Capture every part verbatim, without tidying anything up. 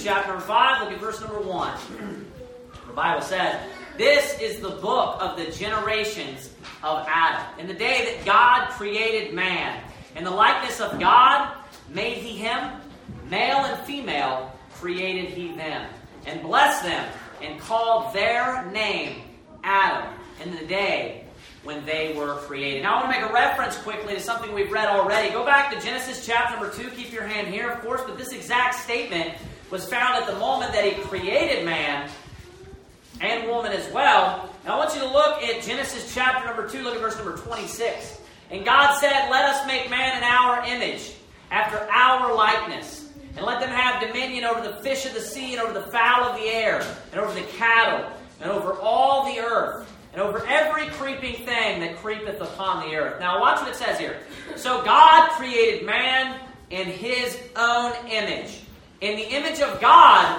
Genesis chapter number five, look at verse number one. The Bible says, "This is the book of the generations of Adam. In the day that God created man, in the likeness of God made he him, male and female created he them, and blessed them, and called their name Adam in the day when they were created." Now I want to make a reference quickly to something we've read already. Go back to Genesis chapter number two. Keep your hand here, of course, but this exact statement was found at the moment that he created man and woman as well. Now I want you to look at Genesis chapter number two. Look at verse number twenty-six. "And God said, Let us make man in our image, after our likeness, and let them have dominion over the fish of the sea, and over the fowl of the air, and over the cattle, and over all the earth, and over every creeping thing that creepeth upon the earth." Now watch what it says here. "So God created man in his own image. In the image of God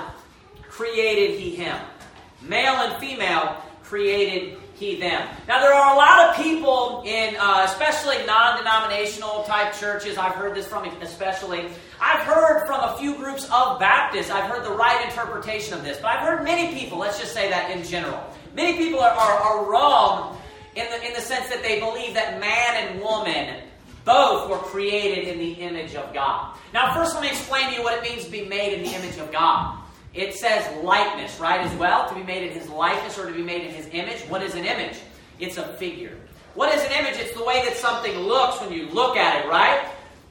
created he him. Male and female created he them." Now there are a lot of people in, uh, especially non-denominational type churches, I've heard this from especially. I've heard from a few groups of Baptists, I've heard the right interpretation of this, but I've heard many people, let's just say that in general. Many people are, are, are wrong in the, in the sense that they believe that man and woman both were created in the image of God. Now first let me explain to you what it means to be made in the image of God. It says likeness, right, as well, to be made in his likeness or to be made in his image. What is an image? It's a figure. What is an image? It's the way that something looks when you look at it, right?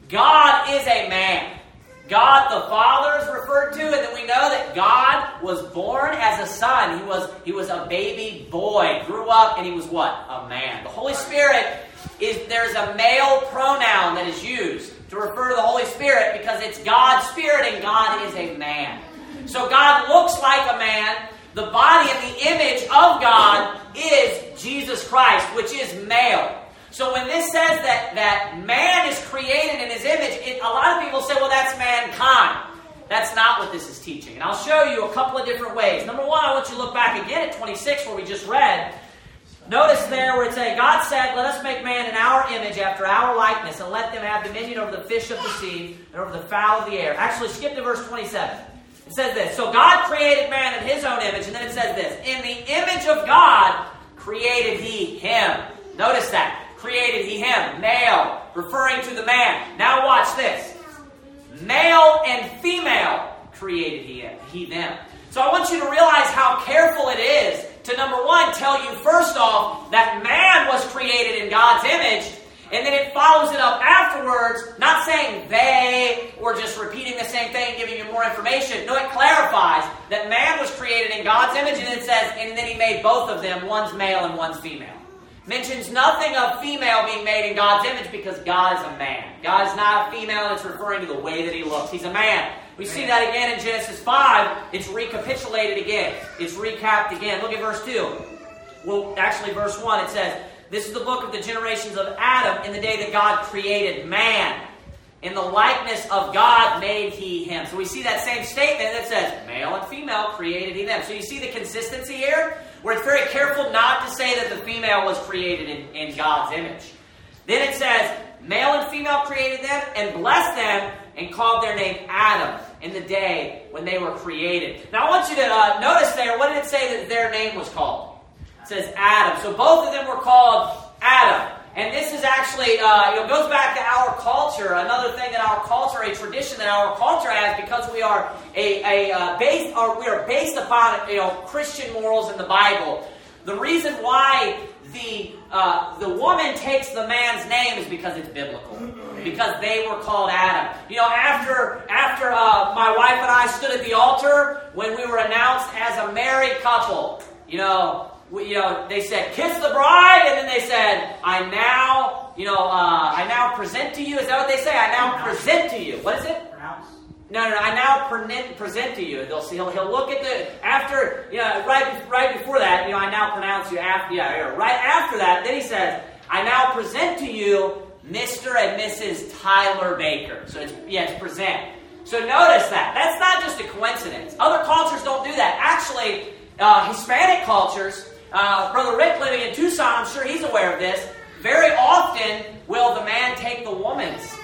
God is a man. God the Father is referred to, and then we know that God was born as a son. He was, he was a baby boy, grew up, and he was what? A man. The Holy Spirit, is there's a male pronoun that is used to refer to the Holy Spirit because it's God's Spirit and God is a man. So God looks like a man. The body and the image of God is Jesus Christ, which is male. So when this says that, that man is created in his image, it, a lot of people say, well, that's mankind. That's not what this is teaching. And I'll show you a couple of different ways. Number one, I want you to look back again at twenty-six where we just read. Notice there where it says, "God said, Let us make man in our image after our likeness, and let them have dominion over the fish of the sea and over the fowl of the air." Actually, skip to verse twenty-seven. It says this, "So God created man in his own image," and then it says this, "In the image of God created he him." Notice that. Created he him. Male. Referring to the man. Now watch this. "Male and female created he, he them." So I want you to realize how careful it is to, number one, tell you first off that man was created in God's image, and then it follows it up afterwards, not saying they, or just repeating the same thing, giving you more information. No, it clarifies that man was created in God's image, and it says, and then he made both of them, one's male and one's female. Mentions nothing of female being made in God's image because God is a man. God is not a female, and it's referring to the way that he looks. He's a man. We see that again in Genesis five. It's recapitulated again. It's recapped again. Look at verse two. Well, actually verse one, it says, "This is the book of the generations of Adam in the day that God created man. In the likeness of God made he him." So we see that same statement that says, "Male and female created he them." So you see the consistency here? Where it's very careful not to say that the female was created in, in God's image. Then it says, "Male and female created them, and blessed them, and called their name Adam in the day when they were created." Now I want you to uh, notice there, what did it say that their name was called? It says Adam. So both of them were called Adam. And this is actually, uh, you know, goes back to our culture. Another thing that our culture, a tradition that our culture has, because we are a, a uh, based, or we are based upon, you know, Christian morals in the Bible. The reason why the uh, the woman takes the man's name is because it's biblical. Because they were called Adam. You know, after after uh, my wife and I stood at the altar when we were announced as a married couple, you know. We, you know, they said, "Kiss the bride," and then they said, "I now, you know, uh, I now present to you." Is that what they say? I now present to you. What is it? Pronounce. No, no, no. I now pre- present to you. They'll see. He'll, he'll look at the after. You know, right, right before that. You know, I now pronounce you after. Yeah, right after that. Then he says, "I now present to you Mister and Missus Tyler Baker." So it's yeah, it's present. So notice that. That's not just a coincidence. Other cultures don't do that. Actually, uh, Hispanic cultures. Uh, Brother Rick living in Tucson, I'm sure he's aware of this. Very often will the man take the woman's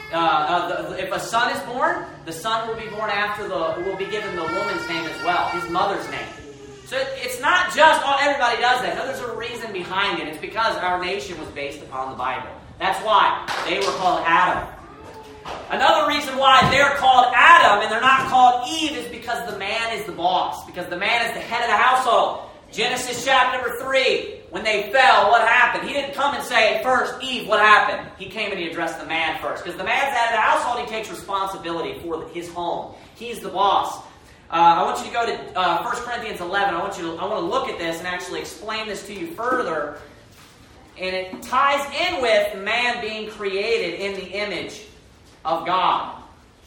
Uh, uh, the, if a son is born, the son will be born after the, will be given the woman's name as well, his mother's name. So it, it's not just, oh, everybody does that. No, there's a reason behind it. It's because our nation was based upon the Bible. That's why they were called Adam. Another reason why they're called Adam and they're not called Eve is because the man is the boss, because the man is the head of the household. Genesis chapter number three, when they fell, what happened? He didn't come and say, first, Eve, what happened? He came and he addressed the man first. Because the man's head of the household, he takes responsibility for his home. He's the boss. Uh, I want you to go to uh, First Corinthians eleven. I want you to, I want to look at this and actually explain this to you further. And it ties in with man being created in the image of God.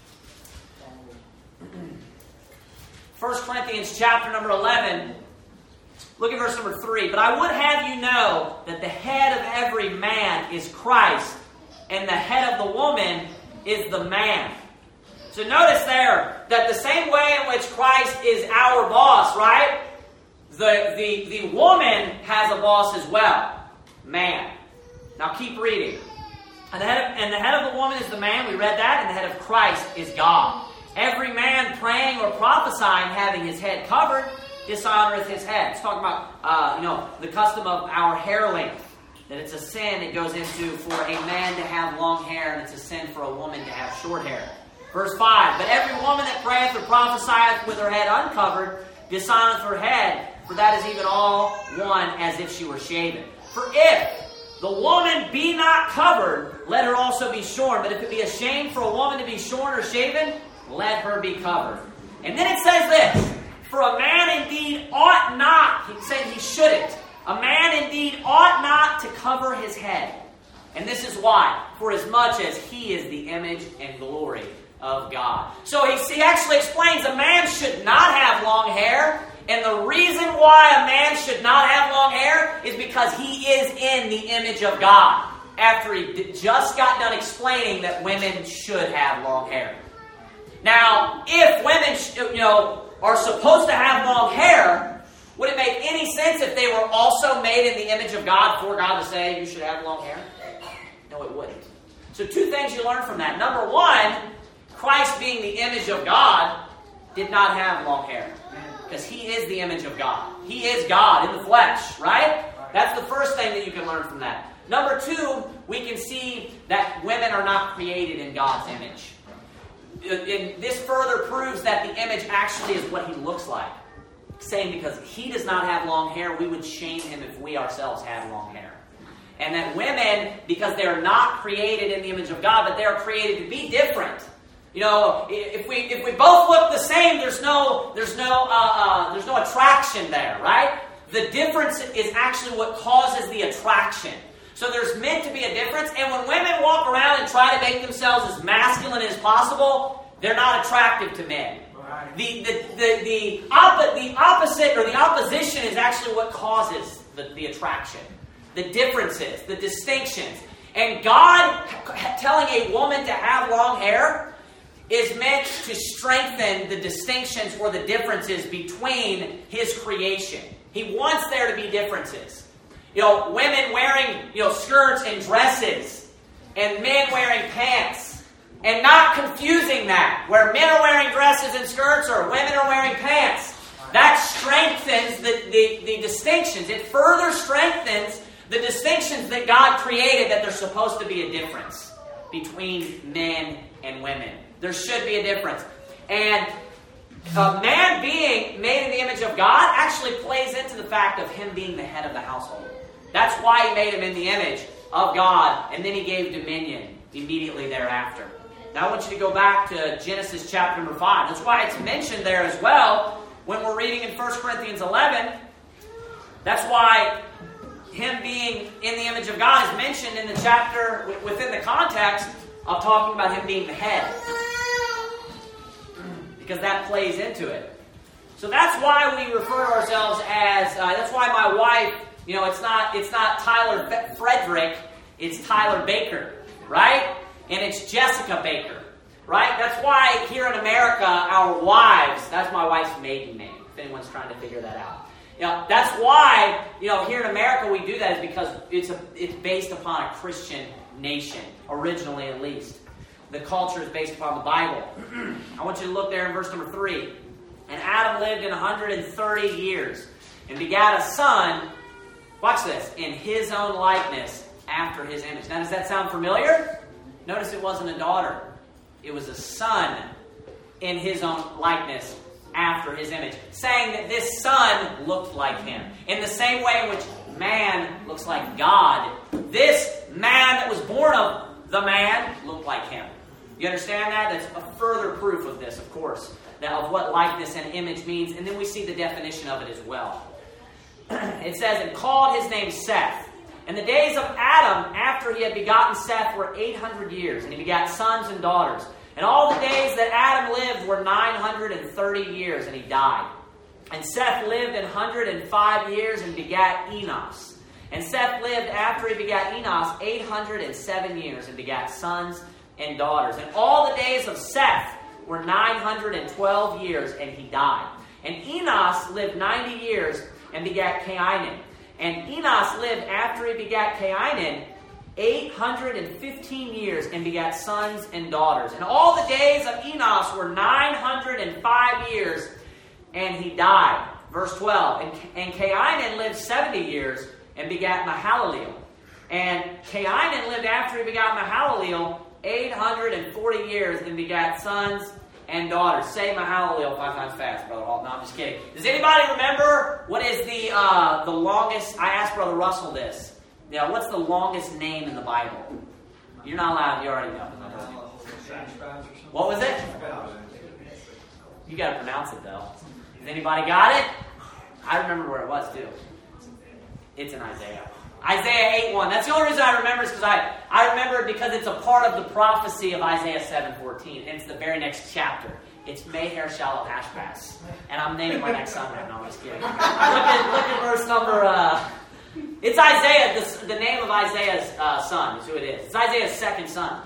First Corinthians chapter number eleven. Look at verse number three. But I would have you know that the head of every man is Christ, and the head of the woman is the man. So notice there that the same way in which Christ is our boss, right? The, the, the woman has a boss as well. Man. Now keep reading. And the, head of, and the head of the woman is the man. We read that. And the head of Christ is God. Every man praying or prophesying having his head covered dishonoreth his head. It's talking about, uh, you know, the custom of our hair length. That it's a sin it goes into for a man to have long hair, and it's a sin for a woman to have short hair. Verse five, but every woman that prayeth or prophesieth with her head uncovered dishonoreth her head, for that is even all one as if she were shaven. For if the woman be not covered, let her also be shorn. But if it be a shame for a woman to be shorn or shaven, let her be covered. And then it says this, for a man indeed ought not, he's saying he shouldn't, a man indeed ought not to cover his head. And this is why, for as much as he is the image and glory of God. So he, he actually explains a man should not have long hair. And the reason why a man should not have long hair is because he is in the image of God. After he just got done explaining that women should have long hair. Now, if women, you know, are supposed to have long hair, would it make any sense if they were also made in the image of God for God to say you should have long hair? No, it wouldn't. So two things you learn from that. Number one, Christ being the image of God did not have long hair. Because he is the image of God. He is God in the flesh, right? That's the first thing that you can learn from that. Number two, we can see that women are not created in God's image. And this further proves that the image actually is what he looks like. Saying because he does not have long hair, we would shame him if we ourselves had long hair. And that women, because they're not created in the image of God, but they're created to be different. You know, if we if we both look the same, there's no there's no uh, uh, there's no attraction there, right? The difference is actually what causes the attraction. So there's meant to be a difference, and when women walk around and try to make themselves as masculine as possible, they're not attractive to men. Right. The the the the, oppo- the opposite or the opposition is actually what causes the, the attraction. The differences, the distinctions, and God telling a woman to have long hair is meant to strengthen the distinctions or the differences between his creation. He wants there to be differences. You know, women wearing, you know, skirts and dresses, and men wearing pants, and not confusing that, where men are wearing dresses and skirts or women are wearing pants. That strengthens the, the, the distinctions. It further strengthens the distinctions that God created, that there's supposed to be a difference between men and women. There should be a difference. And a man being made in the image of God actually plays into the fact of him being the head of the household. That's why he made him in the image of God, and then he gave dominion immediately thereafter. Now I want you to go back to Genesis chapter number five. That's why it's mentioned there as well when we're reading in First Corinthians eleven. That's why him being in the image of God is mentioned in the chapter within the context of talking about him being the head. Because that plays into it. So that's why we refer to ourselves as, uh, that's why my wife, you know, it's not it's not Tyler Be- Frederick, it's Tyler Baker, right? And it's Jessica Baker, right? That's why here in America, our wives, that's my wife's maiden name, if anyone's trying to figure that out. You know, that's why, you know, here in America we do that is because it's a, it's based upon a Christian nation, originally at least. the culture is based upon the Bible. I want you to look there in verse number three. And Adam lived in one hundred thirty years and begat a son, watch this, in his own likeness after his image. Now, does that sound familiar? Notice it wasn't a daughter. It was a son in his own likeness after his image, saying that this son looked like him. In the same way in which man looks like God, this man that was born of the man looked like him. You understand that? That's a further proof of this, of course, now of what likeness and image means. And then we see the definition of it as well. It says, and called his name Seth. And the days of Adam after he had begotten Seth were eight hundred years, and he begat sons and daughters. And all the days that Adam lived were nine hundred thirty years, and he died. And Seth lived an hundred and five years and begat Enos. And Seth lived after he begat Enos eight hundred and seven years and begat sons and daughters. And all the days of Seth were nine hundred and twelve years, and he died. And Enos lived ninety years and begat Cainan. And Enos lived after he begat Cainan eight hundred and fifteen years and begat sons and daughters. And all the days of Enos were nine hundred and five years, and he died. Verse twelve. And, and Cainan lived seventy years and begat Mahalaleel. And Cainan lived after he begat Mahalaleel eight hundred and forty years and begat sons and daughters. Say Mahalaleel five times fast, Brother Hall. No, I'm just kidding. Does anybody remember what is the uh, the longest? I asked Brother Russell this. Yeah, what's the longest name in the Bible? You're not allowed. You already know. What was it? You got to pronounce it though. Has anybody got it? I remember where it was too. It's in Isaiah. Isaiah eight one. That's the only reason I remember is because I, I remember it because it's a part of the prophecy of Isaiah seven fourteen. And it's the very next chapter. It's Meher Shalal Hashbaz. And I'm naming my next son right now. I'm just kidding. Look at, look at verse number... Uh, it's Isaiah. The, the name of Isaiah's uh, son is who it is. It's Isaiah's second son.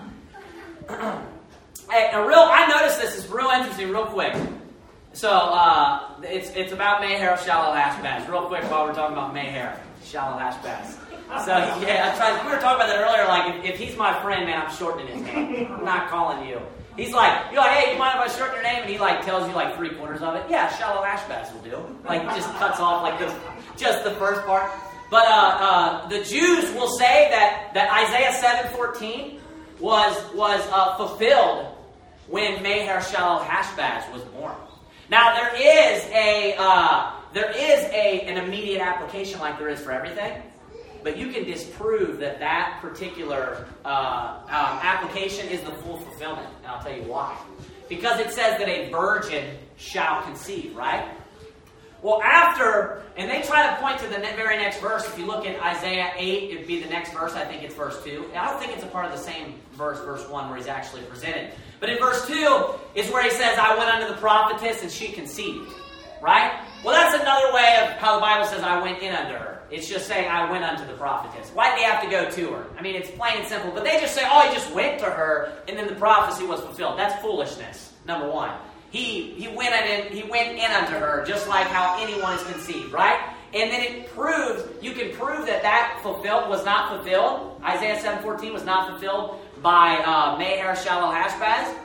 Hey, a real, I noticed this is real interesting real quick. So, uh, it's it's about Meher Shalal Hashbaz. Real quick while we're talking about Meher Shalal Hashbaz. So, yeah, I tried, we were talking about that earlier, like, if, if he's my friend, man, I'm shortening his name. I'm not calling you. He's like, you're like, hey, you mind if I shorten your name? And he, like, tells you, like, three quarters of it. Yeah, Shalal Hashbaz will do. Like, just cuts off, like, the, just the first part. But uh, uh, the Jews will say that, that Isaiah seven fourteen was, was uh, fulfilled when Meher Shalal Hashbaz was born. Now, there is a uh, there is a an immediate application like there is for everything, but you can disprove that that particular uh, um, application is the full fulfillment, and I'll tell you why. Because it says that a virgin shall conceive, right? Well, after, and they try to point to the ne- very next verse. If you look at Isaiah eight, it would be the next verse. I think it's verse two. And I don't think it's a part of the same verse, verse one, where he's actually presented. But in verse two is where he says, I went unto the prophetess and she conceived. Right? Well, that's another way of how the Bible says, I went in unto her. It's just saying, I went unto the prophetess. Why did he have to go to her? I mean, it's plain and simple. But they just say, oh, he just went to her, and then the prophecy was fulfilled. That's foolishness, number one. He he went in, he went in unto her, just like how anyone is conceived, right? And then it proves, you can prove that that fulfilled was not fulfilled. Isaiah seven fourteen was not fulfilled by uh, Meher Shalal Hashbaz,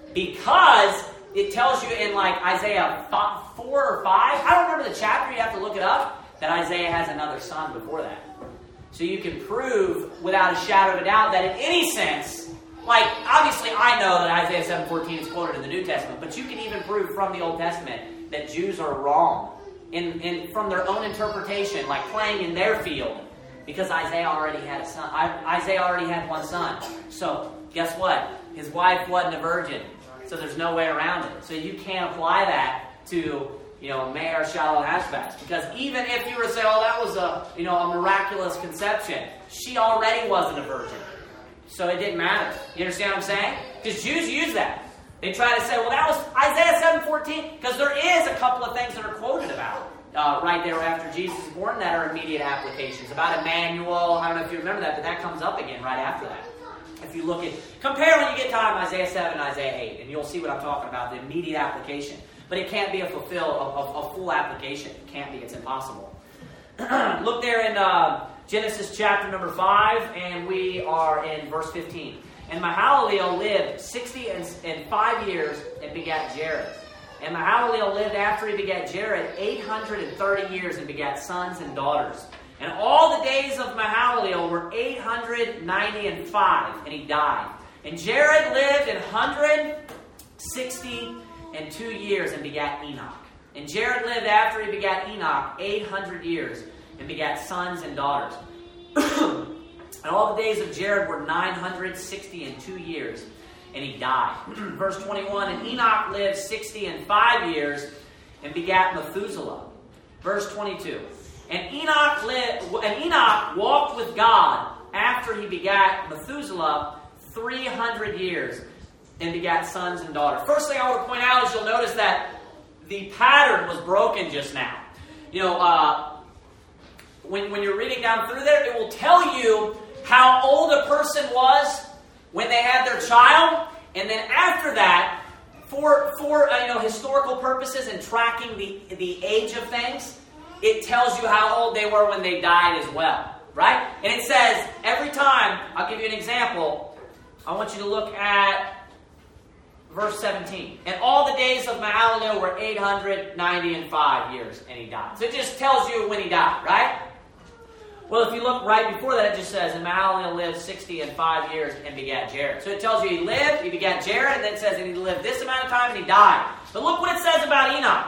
because it tells you in like Isaiah four or five, I don't remember the chapter, you have to look it up, that Isaiah has another son before that. So you can prove without a shadow of a doubt that in any sense, like obviously I know that Isaiah seven fourteen is quoted in the New Testament, but you can even prove from the Old Testament that Jews are wrong in, in from their own interpretation, like playing in their field, because Isaiah already had a son. I, Isaiah already had one son. So guess what? His wife wasn't a virgin. So there's no way around it. So you can't apply that to, you know, Meher Shalal Hashbaz. Because even if you were to say, oh, that was a, you know, a miraculous conception, she already wasn't a virgin. So it didn't matter. You understand what I'm saying? Because Jews use that. They try to say, well, that was Isaiah seven fourteen. Because there is a couple of things that are quoted about uh, right there after Jesus is born that are immediate applications. About Emmanuel. I don't know if you remember that, but that comes up again right after that. If you look at, compare when you get time Isaiah seven and Isaiah eight, and you'll see what I'm talking about, the immediate application. But it can't be a fulfill, a, a, a full application. It can't be. It's impossible. Look there in uh, Genesis chapter number five, and we are in verse fifteen. And Mahalaleel lived sixty and five years and begat Jared. And Mahalaleel lived after he begat Jared eight hundred thirty years and begat sons and daughters. And all the days of Mahalaleel were eight hundred ninety and five, and he died. And Jared lived an hundred sixty and two years and begat Enoch. And Jared lived after he begat Enoch eight hundred years and begat sons and daughters. And all the days of Jared were nine hundred sixty and two years, and he died. Verse twenty-one, and Enoch lived sixty and five years and begat Methuselah. Verse twenty-two, and Enoch lived, and Enoch walked with God after he begat Methuselah three hundred years and begat sons and daughters. First thing I want to point out is you'll notice that the pattern was broken just now. You know, uh, when, when you're reading down through there, it will tell you how old a person was when they had their child, and then after that, for for uh, you know historical purposes and tracking the the age of things, it tells you how old they were when they died as well, right? And it says every time. I'll give you an example. I want you to look at verse seventeen. And all the days of Mahalaleel were eight hundred ninety and five years, and he died. So it just tells you when he died, right? Well, if you look right before that, it just says, and Mahalaleel lived sixty and five years and begat Jared. So it tells you he lived, he begat Jared, and then it says that he lived this amount of time and he died. But look what it says about Enoch.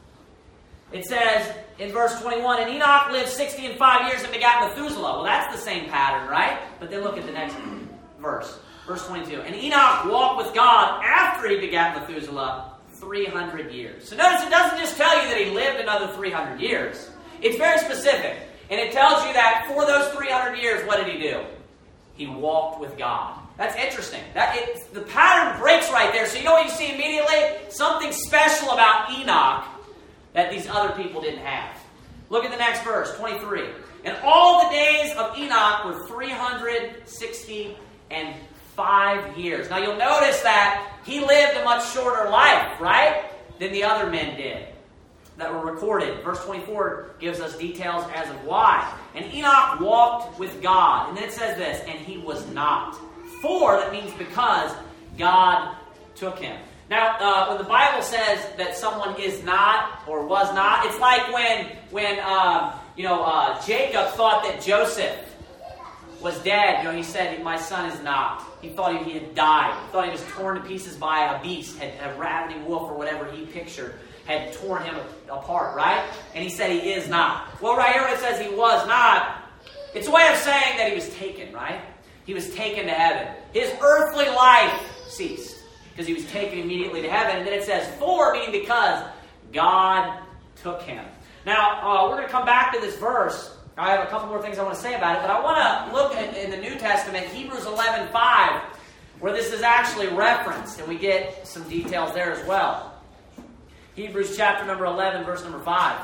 It says in verse twenty-one, and Enoch lived sixty and five years and begat Methuselah. Well, that's the same pattern, right? But then look at the next verse. Verse twenty-two, and Enoch walked with God after he begat Methuselah three hundred years. So notice it doesn't just tell you that he lived another three hundred years. It's very specific. And it tells you that for those three hundred years, what did he do? He walked with God. That's interesting. That it, the pattern breaks right there. So you know what you see immediately? Something special about Enoch that these other people didn't have. Look at the next verse, twenty-three. And all the days of Enoch were three hundred sixty and five years. Now you'll notice that he lived a much shorter life, right, than the other men did that were recorded. Verse twenty-four gives us details as of why. And Enoch walked with God. And then it says this, and he was not. For, that means because God took him. Now, uh, when the Bible says that someone is not or was not, it's like when, when uh, you know, uh, Jacob thought that Joseph was dead. You know, he said, my son is not. He thought he, he had died. He thought he was torn to pieces by a beast, had, a ravening wolf, or whatever he pictured, had torn him apart, right? And he said he is not. Well, right here when it says he was not, it's a way of saying that he was taken, right? He was taken to heaven. His earthly life ceased because he was taken immediately to heaven. And then it says for, meaning because God took him. Now, uh, we're going to come back to this verse. I have a couple more things I want to say about it, but I want to look at, in the New Testament, Hebrews eleven five, where this is actually referenced, and we get some details there as well. Hebrews chapter number eleven, verse number five.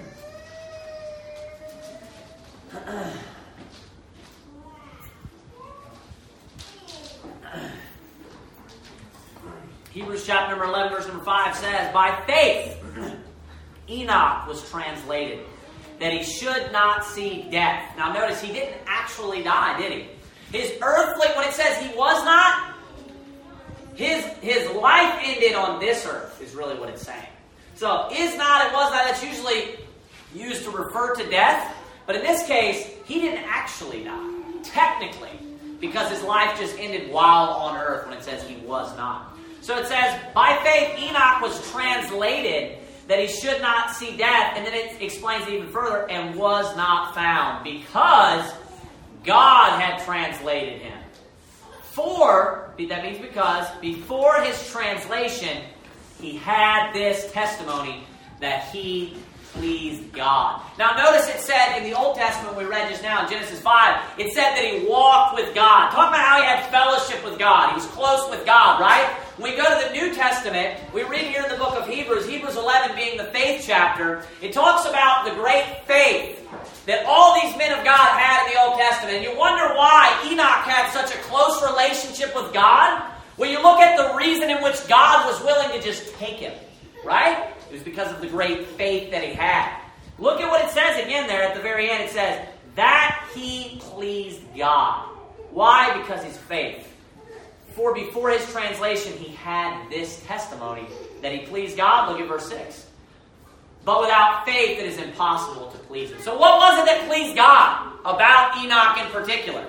Hebrews chapter number eleven, verse number five says, by faith Enoch was translated, that he should not see death. Now notice, he didn't actually die, did he? His earthly, when it says he was not, his, his life ended on this earth, is really what it's saying. So, is not, it was not, that's usually used to refer to death. But in this case, he didn't actually die, technically, because his life just ended while on earth when it says he was not. So it says, by faith Enoch was translated that he should not see death. And then it explains it even further, and was not found, because God had translated him. For, that means because, before his translation, he had this testimony that he pleased God. Now notice it said in the Old Testament we read just now in Genesis five, it said that he walked with God. Talk about how he had fellowship with God. He was close with God, right? When we go to the New Testament, we read here in the book of Hebrews, Hebrews eleven being the faith chapter, it talks about the great faith that all these men of God had in the Old Testament. And you wonder why Enoch had such a close relationship with God? Well, you look at the reason in which God was willing to just take him, right? It was because of the great faith that he had. Look at what it says again there at the very end. It says, that he pleased God. Why? Because his faith. For before his translation, he had this testimony that he pleased God. Look at verse six. But without faith, it is impossible to please him. So what was it that pleased God about Enoch in particular?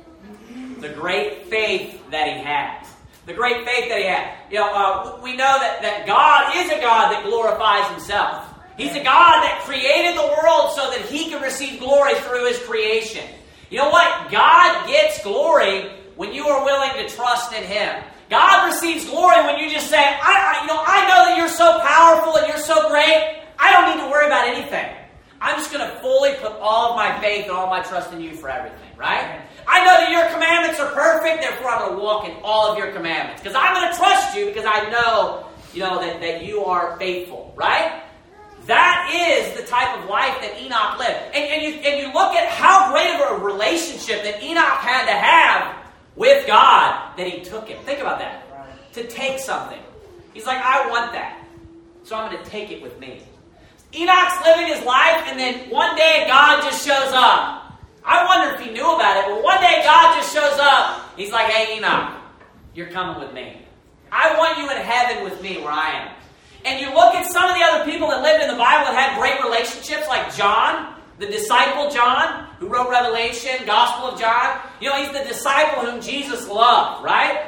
The great faith that he had. The great faith that he had. You know, uh, we know that, that God is a God that glorifies himself. He's a God that created the world so that he can receive glory through his creation. You know what? God gets glory when you are willing to trust in him. God receives glory when you just say, I, I, you know, I know that you're so powerful and you're so great, I don't need to worry about anything. I'm just going to fully put all of my faith and all my trust in you for everything, right? I know that your commandments are perfect, therefore I'm going to walk in all of your commandments. Because I'm going to trust you because I know, you know that, that you are faithful, right? That is the type of life that Enoch lived. And, and, you, and you look at how great of a relationship that Enoch had to have with God that he took him. Think about that. Right. To take something. He's like, I want that. So I'm going to take it with me. Enoch's living his life, and then one day God just shows up. I wonder if he knew about it, but one day God just shows up. He's like, hey, Enoch, you're coming with me. I want you in heaven with me where I am. And you look at some of the other people that lived in the Bible that had great relationships, like John, the disciple John, who wrote Revelation, Gospel of John. You know, he's the disciple whom Jesus loved, right?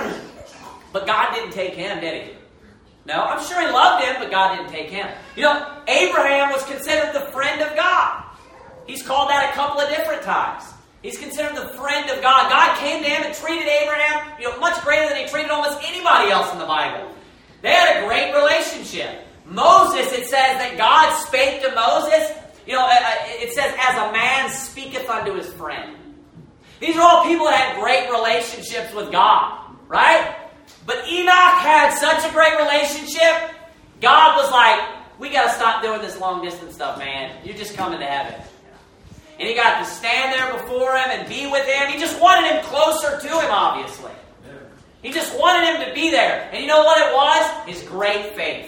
But God didn't take him, did he? No, I'm sure he loved him, but God didn't take him. You know, Abraham was considered the friend of God. He's called that a couple of different times. He's considered the friend of God. God came to him and treated Abraham, you know, much greater than he treated almost anybody else in the Bible. They had a great relationship. Moses, it says that God spake to Moses. You know, it says, as a man speaketh unto his friend. These are all people that had great relationships with God, right? But Enoch had such a great relationship, God was like, we got to stop doing this long distance stuff, man. You're just coming to heaven. And he got to stand there before him and be with him. He just wanted him closer to him, obviously. He just wanted him to be there. And you know what it was? His great faith.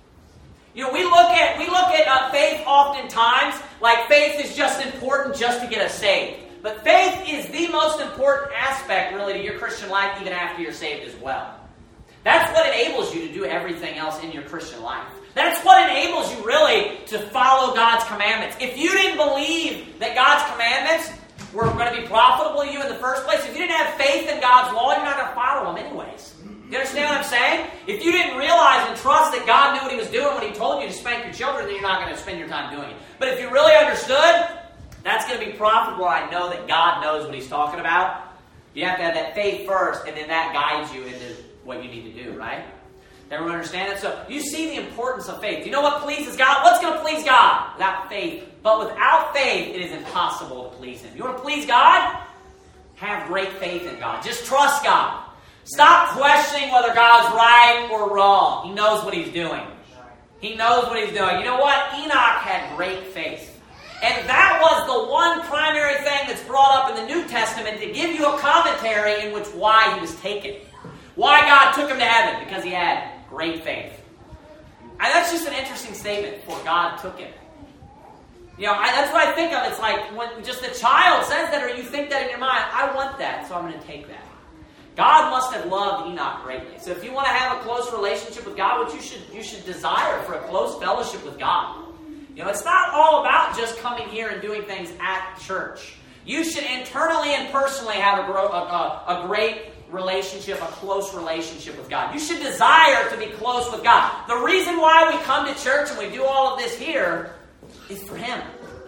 You know, we look at we look at uh, faith oftentimes like faith is just important just to get us saved. But faith is the most important aspect, really, to your Christian life, even after you're saved as well. That's what enables you to do everything else in your Christian life. That's what enables you, really, to follow God's commandments. If you didn't believe that God's commandments were going to be profitable to you in the first place, if you didn't have faith in God's law, you're not going to follow them anyways. You understand what I'm saying? If you didn't realize and trust that God knew what he was doing when he told you to spank your children, then you're not going to spend your time doing it. But if you really understood, that's going to be profitable. I know that God knows what he's talking about. You have to have that faith first, and then that guides you into what you need to do, right? Everyone understand it? So you see the importance of faith. You know what pleases God? What's going to please God? Without faith. But without faith, it is impossible to please him. You want to please God? Have great faith in God. Just trust God. Stop questioning whether God's right or wrong. He knows what he's doing. He knows what he's doing. You know what? Enoch had great faith. And that was the one primary thing that's brought up in the New Testament to give you a commentary in which why he was taken. Why God took him to heaven. Because he had great faith. And that's just an interesting statement for God took him. You know, I, that's what I think of. It's like when just a child says that or you think that in your mind, I want that, so I'm going to take that. God must have loved Enoch greatly. So if you want to have a close relationship with God, what you should you should desire for a close fellowship with God. You know, it's not all about just coming here and doing things at church. You should internally and personally have a, a, a, a great relationship, a close relationship with God. You should desire to be close with God. The reason why we come to church and we do all of this here is for him.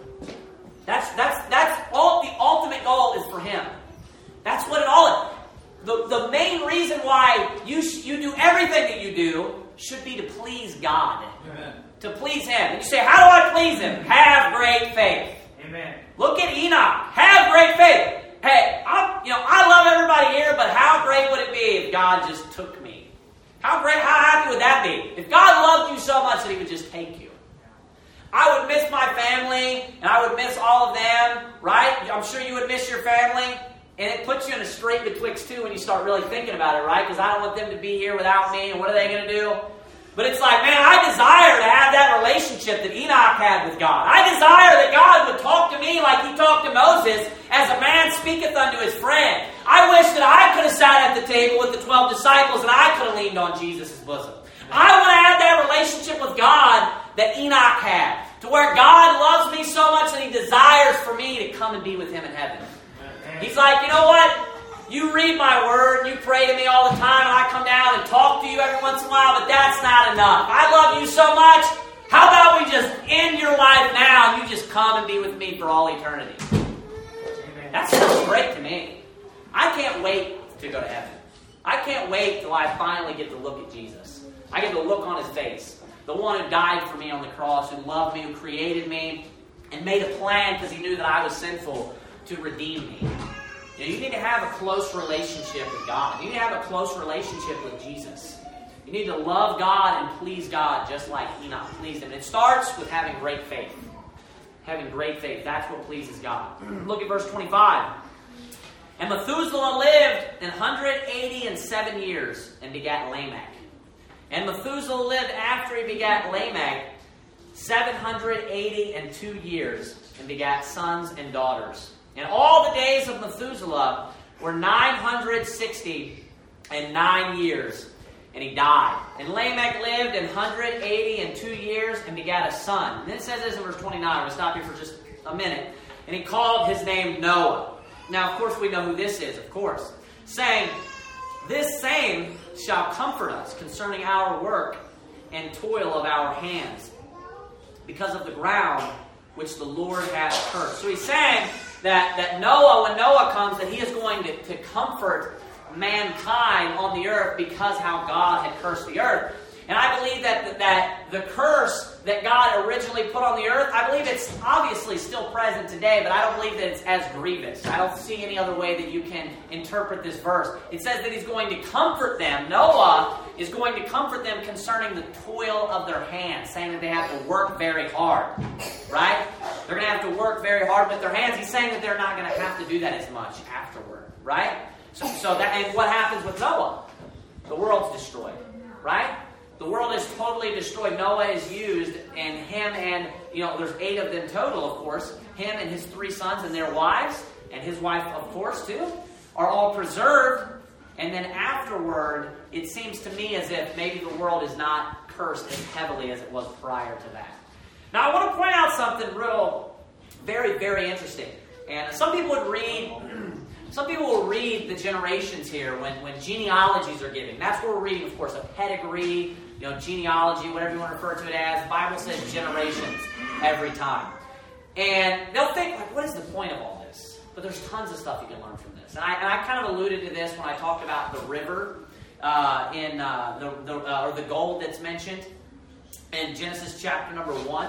That's that's that's all. The ultimate goal is for him. That's what it all is. The, the main reason why you sh- you do everything that you do should be to please God. Amen. To please him. And you say, how do I please him? Have great faith. Amen. Look at Enoch. Have great faith. Hey, I'm, you know, I love everybody here, but how great would it be if God just took me? How great, how happy would that be? If God loved you so much that he would just take you. I would miss my family, and I would miss all of them, right? I'm sure you would miss your family. And it puts you in a strait betwixt two when you start really thinking about it, right? Because I don't want them to be here without me, and what are they going to do? But it's like, man, I desire to have that relationship that Enoch had with God. I desire that God would talk to me like he talked to Moses, as a man speaketh unto his friend. I wish that I could have sat at the table with the twelve disciples and I could have leaned on Jesus' bosom. I want to have that relationship with God that Enoch had, to where God loves me so much that he desires for me to come and be with him in heaven. He's like, you know what? You read my word, you pray to me all the time, and I come down and talk to you every once in a while, but that's not enough. I love you so much. How about we just end your life now and you just come and be with me for all eternity? That sounds great to me. I can't wait to go to heaven. I can't wait till I finally get to look at Jesus. I get to look on his face. The one who died for me on the cross, who loved me, who created me, and made a plan because he knew that I was sinful to redeem me. You know, you need to have a close relationship with God. You need to have a close relationship with Jesus. You need to love God and please God just like Enoch pleased him. And it starts with having great faith. Having great faith. That's what pleases God. Look at verse twenty-five. And Methuselah lived an hundred eighty and seven years and begat Lamech. And Methuselah lived after he begat Lamech seven hundred eighty and two years and begat sons and daughters. And all the days of Methuselah were nine hundred sixty and nine years, and he died. And Lamech lived an hundred eighty and two years and begat a son. And then it says this in verse twenty-nine. I'm going to stop here for just a minute. And he called his name Noah. Now, of course, we know who this is, of course. Saying, this same shall comfort us concerning our work and toil of our hands, because of the ground which the Lord hath cursed. So he's saying that, that Noah, when Noah comes, that he is going to, to comfort mankind on the earth because how God had cursed the earth. And I believe that, that the curse that God originally put on the earth, I believe it's obviously still present today, but I don't believe that it's as grievous. I don't see any other way that you can interpret this verse. It says that he's going to comfort them. Noah is going to comfort them concerning the toil of their hands, saying that they have to work very hard, right? They're going to have to work very hard with their hands. He's saying that they're not going to have to do that as much afterward, right? So, so that, and what happens with Noah? The world's destroyed, right? The world is totally destroyed. Noah is used, and him and, you know, there's eight of them total, of course. Him and his three sons and their wives, and his wife, of course, too, are all preserved. And then afterward, it seems to me as if maybe the world is not cursed as heavily as it was prior to that. Now, I want to point out something real, very, very interesting. And some people would read... Some people will read the generations here when, when genealogies are given. That's what we're reading, of course, a pedigree, you know, genealogy, whatever you want to refer to it as. The Bible says generations every time. And they'll think, like, what is the point of all this? But there's tons of stuff you can learn from this. And I, and I kind of alluded to this when I talked about the river uh, in uh, the, the uh, or the gold that's mentioned in Genesis chapter number one.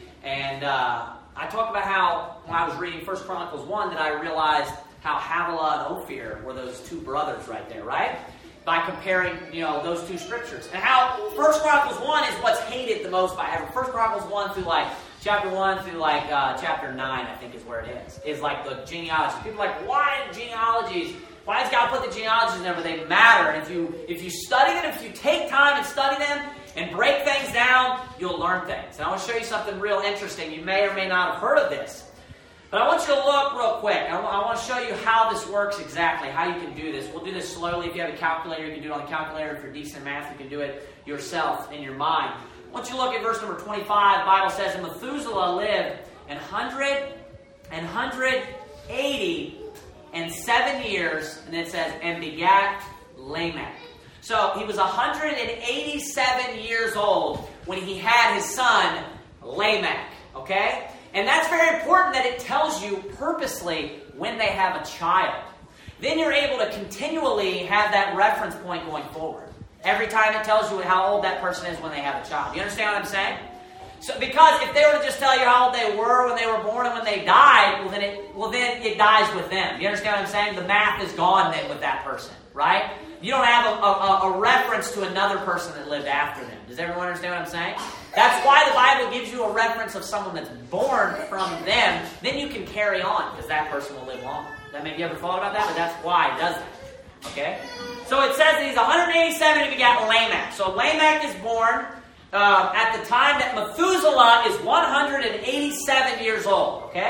And uh, I talked about how, when I was reading First Chronicles one, that I realized how Havilah and Ophir were those two brothers right there, right? By comparing, you know, those two scriptures. And how First Chronicles one is what's hated the most by everyone. First Chronicles one through like chapter one through like uh, chapter nine, I think is where it is. Is like the genealogy. People are like, why genealogies? Why does God put the genealogies in there? But they matter. And if you if you study them, if you take time and study them and break things down, you'll learn things. And I want to show you something real interesting. You may or may not have heard of this. But I want you to look real quick. I want to show you how this works exactly, how you can do this. We'll do this slowly. If you have a calculator, you can do it on the calculator. If you're decent in math, you can do it yourself in your mind. Once you look at verse number twenty-five, the Bible says, and Methuselah lived an hundred and hundred eighty and seven years, and it says, and begat Lamech. So he was one hundred eighty-seven years old when he had his son Lamech. Okay? And that's very important that it tells you purposely when they have a child. Then you're able to continually have that reference point going forward. Every time it tells you how old that person is when they have a child. You understand what I'm saying? So, because if they were to just tell you how old they were when they were born and when they died, well then it, well, then it dies with them. You understand what I'm saying? The math is gone then with that person, right? You don't have a, a, a reference to another person that lived after them. Does everyone understand what I'm saying? That's why the Bible gives you a reference of someone that's born from them. Then you can carry on because that person will live longer. That maybe you ever thought about that? But that's why it does that. Okay? So it says that he's one hundred eighty-seven and he begat Lamech. So Lamech is born uh, at the time that Methuselah is one hundred eighty-seven years old. Okay?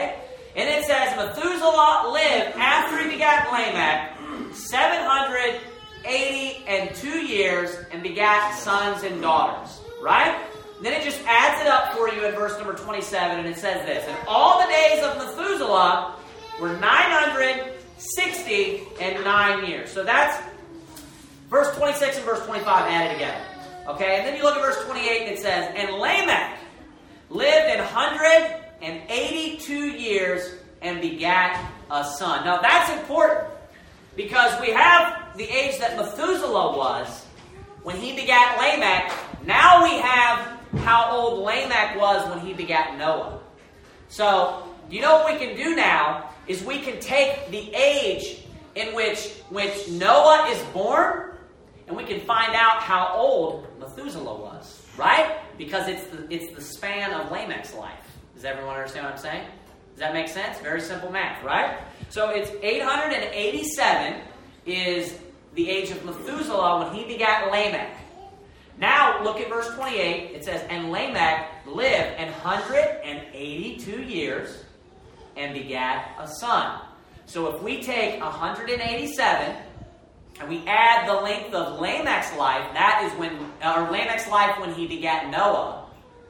And it says Methuselah lived after he begat Lamech seven hundred eighty and two years and begat sons and daughters. Right? And then it just adds it up for you in verse number twenty-seven, and it says this. And all the days of Methuselah were nine hundred sixty and nine years. So that's verse twenty-six and verse twenty-five added together. Okay? And then you look at verse twenty-eight, and it says, And Lamech lived an hundred and eighty-two years and begat a son. Now that's important because we have the age that Methuselah was when he begat Lamech. Now we have how old Lamech was when he begat Noah. So, you know what we can do now is we can take the age in which, which Noah is born, and we can find out how old Methuselah was, right? Because it's the, it's the span of Lamech's life. Does everyone understand what I'm saying? Does that make sense? Very simple math, right? So it's eight hundred eighty-seven is the age of Methuselah when he begat Lamech. Now, look at verse twenty-eight. It says, And Lamech lived an hundred and eighty-two years and begat a son. So if we take one hundred eighty-seven and we add the length of Lamech's life, that is when, or Lamech's life when he begat Noah,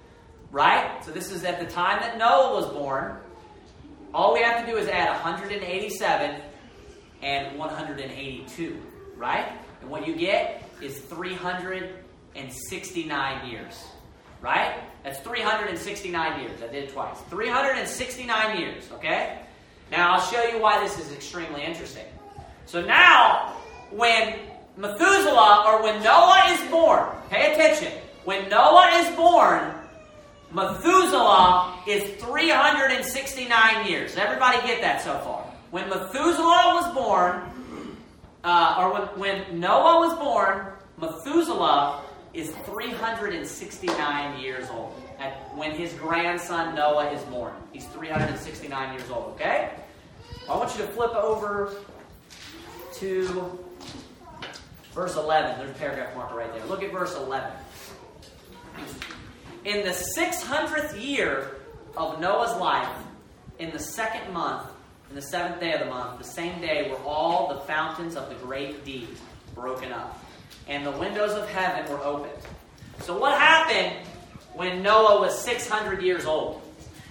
right? So this is at the time that Noah was born. All we have to do is add one hundred eighty-seven and one hundred eighty-two, right? And what you get is three hundred sixty-nine years, right? That's three hundred sixty-nine years. I did it twice. three hundred sixty-nine years, okay? Now, I'll show you why this is extremely interesting. So now, when Methuselah, or when Noah is born, pay attention. When Noah is born, Methuselah is three hundred sixty-nine years. Does everybody get that so far? When Methuselah was born, uh, or when, when Noah was born, Methuselah is three hundred sixty-nine years old. At, when his grandson Noah is born. He's three hundred sixty-nine years old, okay? I want you to flip over to verse eleven. There's a paragraph marker right there. Look at verse eleven. In the six hundredth year of Noah's life, in the second month, in the seventh day of the month, the same day were all the fountains of the great deep broken up, and the windows of heaven were opened. So what happened when Noah was six hundred years old?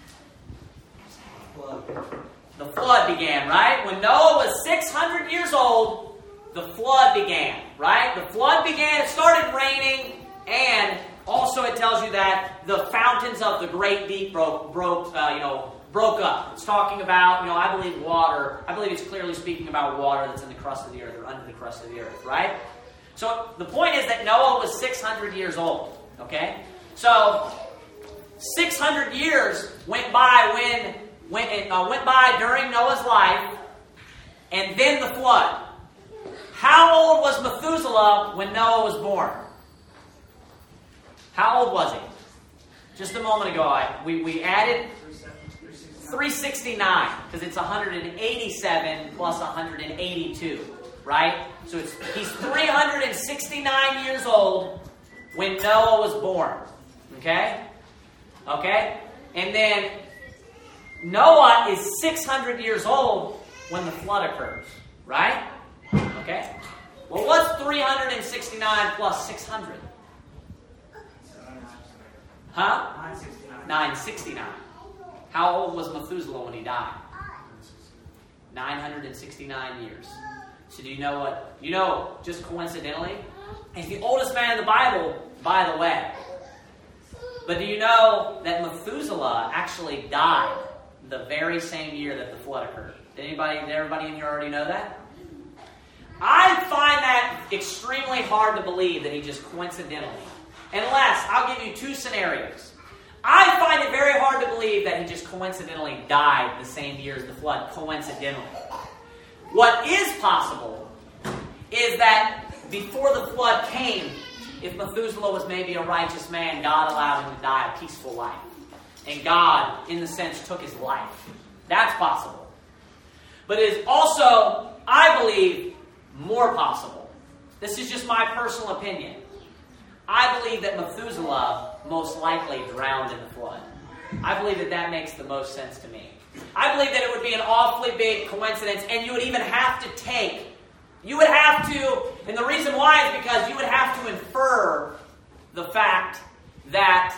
Flood. The flood began, right? When Noah was six hundred years old, the flood began, right? The flood began, it started raining, and also it tells you that the fountains of the great deep broke, broke uh, you know, broke up. It's talking about, you know, I believe water. I believe it's clearly speaking about water that's in the crust of the earth or under the crust of the earth, right? So the point is that Noah was six hundred years old, okay? So six hundred years went by when, when it, uh, went by during Noah's life, and then the flood. How old was Methuselah when Noah was born? How old was he? Just a moment ago, I, we, we added three sixty-nine, because it's one hundred eighty-seven plus one hundred eighty-two, right? So it's he's three hundred sixty-nine years old when Noah was born, okay? Okay? And then Noah is six hundred years old when the flood occurs, right? Okay? Well, what's three hundred sixty-nine plus six hundred? Huh? nine sixty-nine. How old was Methuselah when he died? nine hundred sixty-nine years. So do you know what? You know, just coincidentally, he's the oldest man in the Bible, by the way. But do you know that Methuselah actually died the very same year that the flood occurred? Did anybody, did everybody in here already know that? I find that extremely hard to believe that he just coincidentally. Unless, I'll give you two scenarios. I find it very hard to believe that he just coincidentally died the same year as the flood, coincidentally. What is possible is that before the flood came, if Methuselah was maybe a righteous man, God allowed him to die a peaceful life. And God, in the sense, took his life. That's possible. But it is also, I believe, more possible. This is just my personal opinion. I believe that Methuselah most likely drowned in the flood. I believe that that makes the most sense to me. I believe that it would be an awfully big coincidence, and you would even have to take, you would have to, and the reason why is because you would have to infer the fact that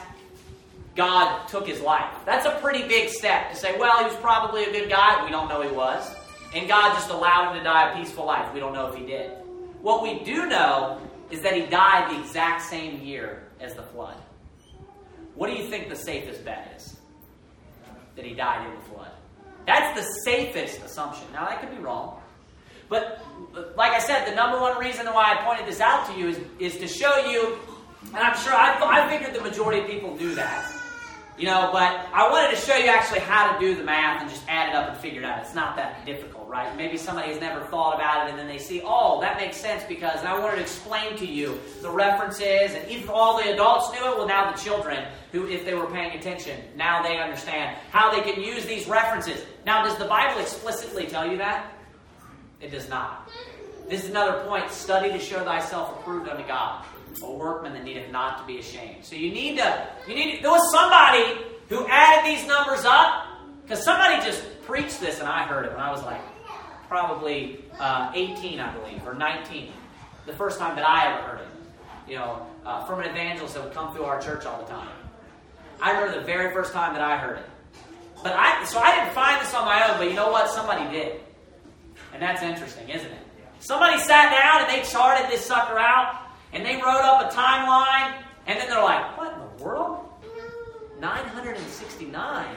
God took his life. That's a pretty big step to say, well, he was probably a good guy. We don't know he was. And God just allowed him to die a peaceful life. We don't know if he did. What we do know is that he died the exact same year as the flood. What do you think the safest bet is? That he died in the flood. That's the safest assumption. Now, that could be wrong. But, like I said, the number one reason why I pointed this out to you is, is to show you, and I'm sure, I, I figured the majority of people do that. You know, but I wanted to show you actually how to do the math and just add it up and figure it out. It's not that difficult, right? Maybe somebody has never thought about it and then they see, oh, that makes sense because, and I wanted to explain to you the references, and even all the adults knew it, well, now the children, who, if they were paying attention, now they understand how they can use these references. Now, does the Bible explicitly tell you that? It does not. This is another point. Study to show thyself approved unto God, a workman that needeth not to be ashamed. So you need to, you need to, there was somebody who added these numbers up, because somebody just preached this, and I heard it when I was like probably uh, eighteen, I believe, or nineteen. The first time that I ever heard it. You know, uh, from an evangelist that would come through our church all the time. I remember the very first time that I heard it. But I, so I didn't find this on my own, but you know what? Somebody did. And that's interesting, isn't it? Somebody sat down and they charted this sucker out, and they wrote up a timeline, and then they're like, what in the world? nine hundred sixty-nine.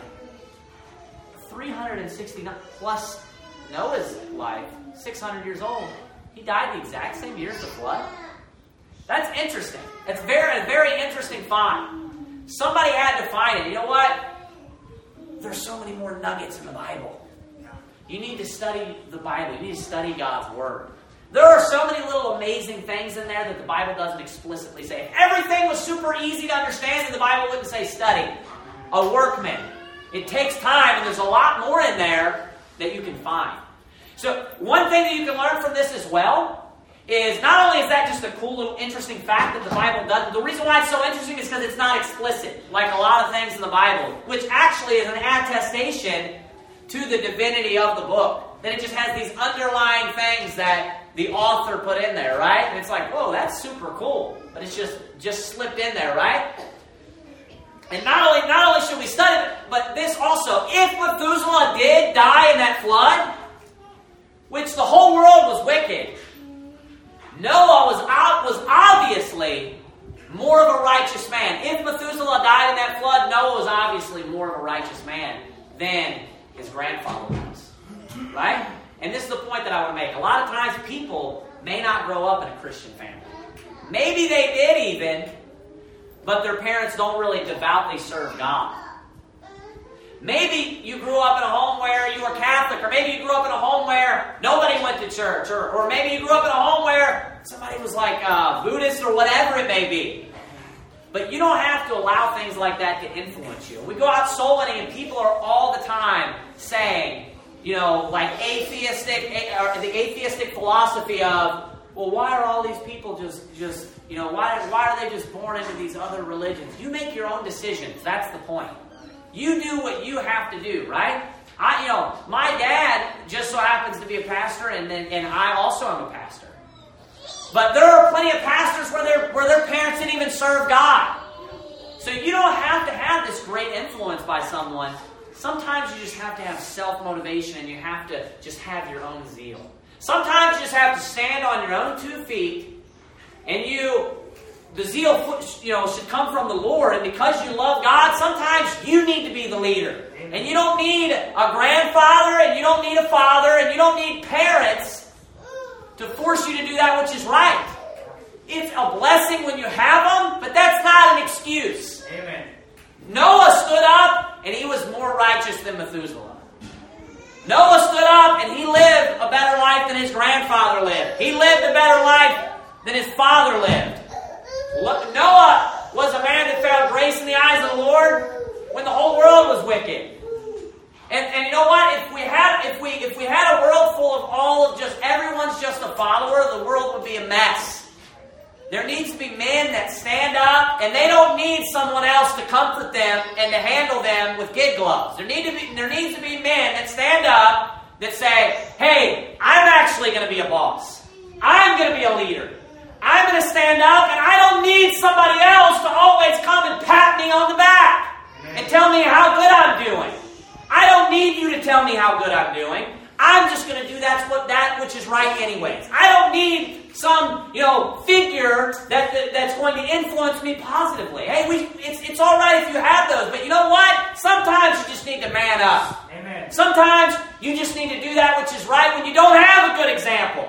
three hundred sixty-nine plus Noah's life, six hundred years old. He died the exact same year as the flood. That's interesting. That's very, a very interesting find. Somebody had to find it. You know what? There's so many more nuggets in the Bible. You need to study the Bible. You need to study God's Word. There are so many little amazing things in there that the Bible doesn't explicitly say. If everything was super easy to understand, then the Bible wouldn't say study. A workman. It takes time, and there's a lot more in there that you can find. So one thing that you can learn from this as well is not only is that just a cool little interesting fact that the Bible does, the reason why it's so interesting is because it's not explicit, like a lot of things in the Bible, which actually is an attestation to the divinity of the book. That it just has these underlying things that the author put in there, right? And it's like, whoa, that's super cool. But it's just, just slipped in there, right? And not only, not only should we study it, but this also, if Methuselah did die in that flood, which the whole world was wicked, Noah was out, was obviously more of a righteous man. If Methuselah died in that flood, Noah was obviously more of a righteous man than his grandfather was. Right? And this is the point that I want to make. A lot of times people may not grow up in a Christian family. Maybe they did even, but their parents don't really devoutly serve God. Maybe you grew up in a home where you were Catholic, or maybe you grew up in a home where nobody went to church, or, or maybe you grew up in a home where somebody was like uh, Buddhist or whatever it may be. But you don't have to allow things like that to influence you. We go out soul winning and people are all the time saying, you know, like atheistic, or the atheistic philosophy of, well, why are all these people just, just you know, why, why are they just born into these other religions? You make your own decisions. That's the point. You do what you have to do, right? I, you know, my dad just so happens to be a pastor, and then and I also am a pastor. But there are plenty of pastors where their where their parents didn't even serve God. So you don't have to have this great influence by someone. Sometimes you just have to have self-motivation, and you have to just have your own zeal. Sometimes you just have to stand on your own two feet, and you, the zeal, you know, should come from the Lord. And because you love God, sometimes you need to be the leader. And you don't need a grandfather, and you don't need a father, and you don't need parents to force you to do that which is right. It's a blessing when you have them, but that's not an excuse. Amen. Noah stood up, and he was more righteous than Methuselah. Noah stood up, and he lived a better life than his grandfather lived. He lived a better life than his father lived. Noah was a man that found grace in the eyes of the Lord when the whole world was wicked. And, and you know what? If we had if we if we had a world full of all of just everyone's just a follower, the world would be a mess. There needs to be men that stand up and they don't need someone else to comfort them and to handle them with kid gloves. There need to be there needs to be men that stand up that say, hey, I'm actually going to be a boss. I'm going to be a leader. I'm going to stand up, and I don't need somebody else to always come and pat me on the back and tell me how good I'm doing. I don't need you to tell me how good I'm doing. I'm just going to do that's what that which is right anyways. I don't need some, you know, figure that, that that's going to influence me positively. Hey, we it's it's all right if you have those, but you know what? Sometimes you just need to man up. Amen. Sometimes you just need to do that which is right when you don't have a good example.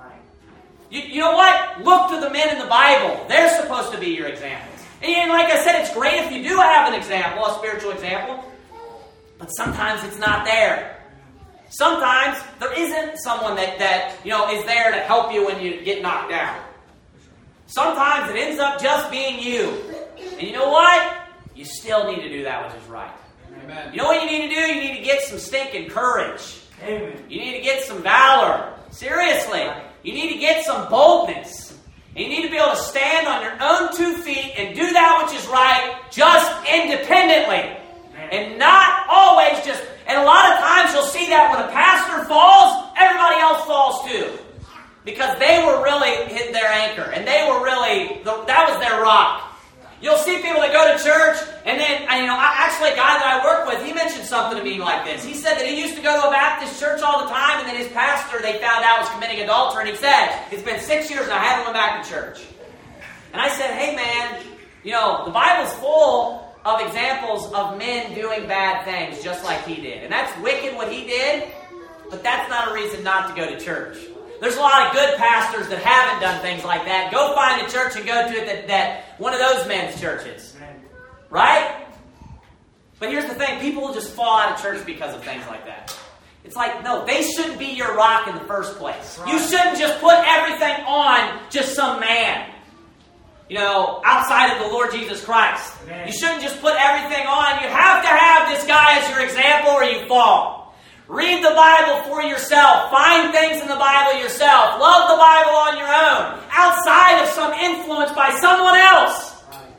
You, you know what? Look to the men in the Bible. They're supposed to be your examples. And like I said, it's great if you do have an example, a spiritual example, but sometimes it's not there. Sometimes there isn't someone that, that you know is there to help you when you get knocked down. Sometimes it ends up just being you. And you know what? You still need to do that which is right. Amen. You know what you need to do? You need to get some stinking courage. Amen. You need to get some valor. Seriously. You need to get some boldness. And you need to be able to stand on your own two feet and do that which is right just independently. Amen. And not always just... And a lot of times you'll see that when a pastor falls, everybody else falls too. Because they were really hitting their anchor. And they were really... That was their rock. You'll see people that go to church, and then, you know, actually a guy that I work with, he mentioned something to me like this. He said that he used to go to a Baptist church all the time, and then his pastor, they found out, was committing adultery, and he said, it's been six years and I haven't went back to church. And I said, hey man, you know, the Bible's full of examples of men doing bad things just like he did. And that's wicked what he did, but that's not a reason not to go to church. There's a lot of good pastors that haven't done things like that. Go find a church and go to it that, that one of those men's churches. Right? But here's the thing. People will just fall out of church because of things like that. It's like, no, they shouldn't be your rock in the first place. Right. You shouldn't just put everything on just some man. You know, outside of the Lord Jesus Christ. Amen. You shouldn't just put everything on. You have to have this guy as your example or you fall. Read the Bible for yourself. Find things in the Bible yourself. Love the Bible on your own. Outside of some influence by someone else.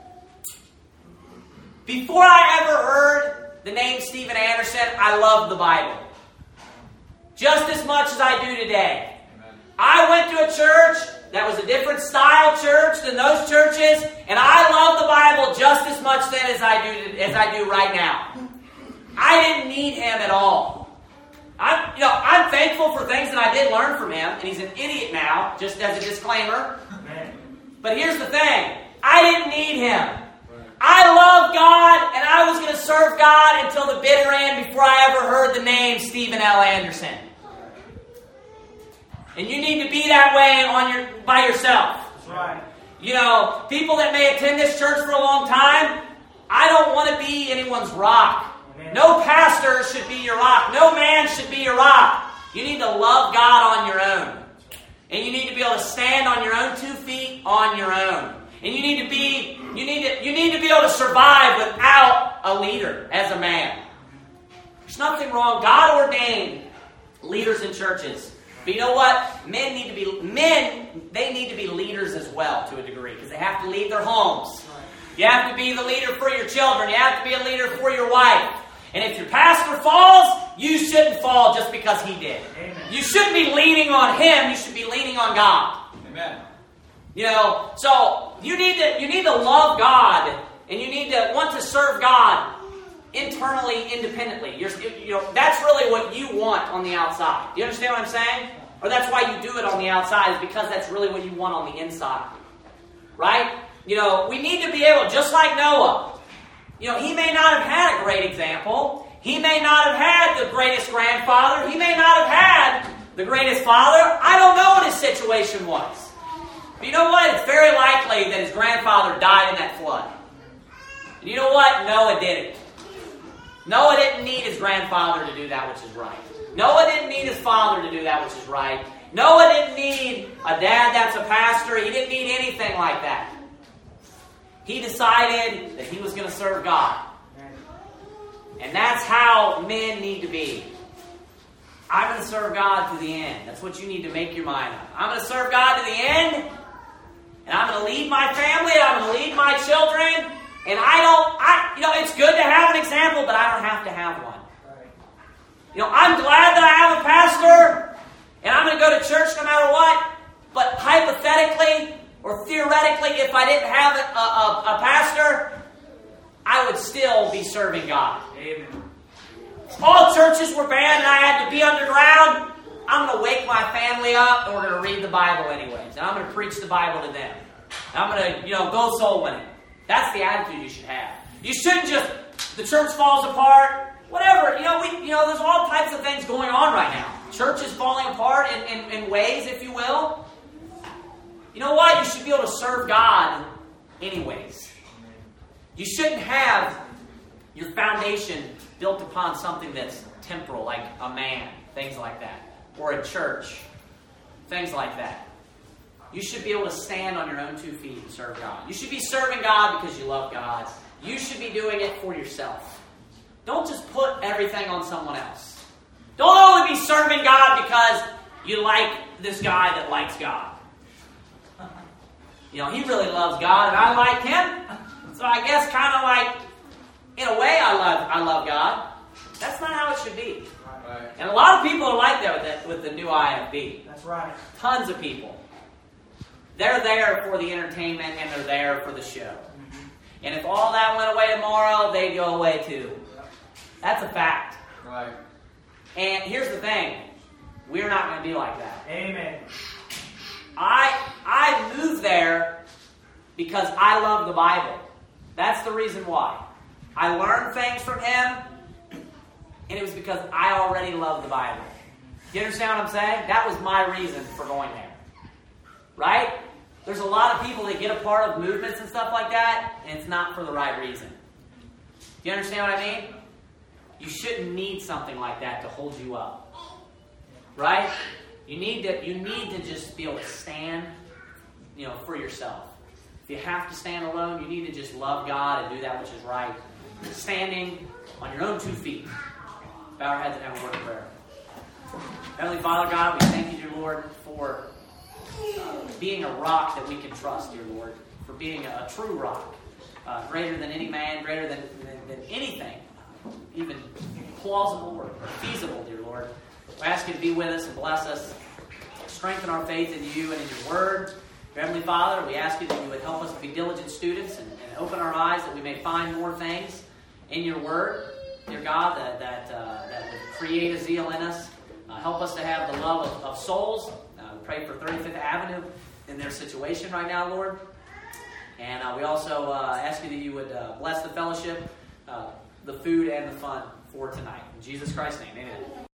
Before I ever heard the name Steven Anderson, I loved the Bible. Just as much as I do today. I went to a church that was a different style church than those churches, and I love the Bible just as much then as I do as I do right now. I didn't need him at all. I'm, you know, I'm thankful for things that I did learn from him, and he's an idiot now, just as a disclaimer. But here's the thing. I didn't need him. I love God, and I was going to serve God until the bitter end before I ever heard the name Steven L. Anderson. And you need to be that way on your by yourself. That's right. You know, people that may attend this church for a long time, I don't want to be anyone's rock. No pastor should be your rock. No man should be your rock. You need to love God on your own. And you need to be able to stand on your own two feet on your own. And you need to be you need to you need to be able to survive without a leader as a man. There's nothing wrong. God ordained leaders in churches. But you know what? Men need to be men, they need to be leaders as well to a degree, because they have to lead their homes. You have to be the leader for your children. You have to be a leader for your wife. And if your pastor falls, you shouldn't fall just because he did. Amen. You shouldn't be leaning on him. You should be leaning on God. Amen. You know, so you need to you need to love God, and you need to want to serve God internally, independently. You're, you know, that's really what you want on the outside. Do you understand what I'm saying? Or that's why you do it on the outside, is because that's really what you want on the inside. Right? You know, we need to be able, just like Noah. You know, he may not have had a great example. He may not have had the greatest grandfather. He may not have had the greatest father. I don't know what his situation was. But you know what? It's very likely that his grandfather died in that flood. And you know what? Noah didn't. Noah didn't need his grandfather to do that which is right. Noah didn't need his father to do that which is right. Noah didn't need a dad that's a pastor. He didn't need anything like that. He decided that he was going to serve God. And that's how men need to be. I'm going to serve God to the end. That's what you need to make your mind up. I'm going to serve God to the end. and I'm going to lead my family, and I'm going to lead my children, and I don't, I, you know, it's good to have an example, but I don't have to have one. You know, I'm glad that I have a pastor, and I'm going to go to church no matter what, but hypothetically or theoretically, if I didn't have a, a, a pastor, I would still be serving God. Amen. If all churches were banned and I had to be underground, I'm going to wake my family up and we're going to read the Bible anyways. And I'm going to preach the Bible to them. And I'm going to, you know, go soul winning. That's the attitude you should have. You shouldn't just, the church falls apart, whatever. You know, we, you know, there's all types of things going on right now. Church is falling apart in, in, in ways, if you will. You know what? You should be able to serve God anyways. You shouldn't have your foundation built upon something that's temporal, like a man, things like that. Or a church, things like that. You should be able to stand on your own two feet and serve God. You should be serving God because you love God. You should be doing it for yourself. Don't just put everything on someone else. Don't only be serving God because you like this guy that likes God. You know, he really loves God and I like him. So I guess kind of like, in a way, I love I love God. That's not how it should be. Right. And a lot of people are like that with the, with the new I F B. That's right. Tons of people. They're there for the entertainment and they're there for the show. Mm-hmm. And if all that went away tomorrow, they'd go away too. That's a fact. Right. And here's the thing. We're not going to be like that. Amen. I I moved there because I love the Bible. That's the reason why. I learned things from him, and it was because I already love the Bible. Do you understand what I'm saying? That was my reason for going there. Right? There's a lot of people that get a part of movements and stuff like that, and it's not for the right reason. Do you understand what I mean? You shouldn't need something like that to hold you up. Right? You need to you need to just be able to stand, you know, for yourself. If you have to stand alone, you need to just love God and do that which is right. Standing on your own two feet. Bow our heads and have a word of prayer. Heavenly Father God, we thank you, dear Lord, for uh, being a rock that we can trust, dear Lord. For being a, a true rock. Uh, greater than any man, greater than, than, than anything. Even plausible or, or feasible, dear Lord. We ask you to be with us and bless us. Strengthen our faith in you and in your word. Heavenly Father, we ask you that you would help us to be diligent students and, and open our eyes that we may find more things in your word, dear God, that that, uh, that would create a zeal in us. Uh, help us to have the love of, of souls. Uh, we pray for thirty-fifth Avenue in their situation right now, Lord. And uh, we also uh, ask you that you would uh, bless the fellowship, uh, the food, and the fun for tonight. In Jesus Christ's name, amen.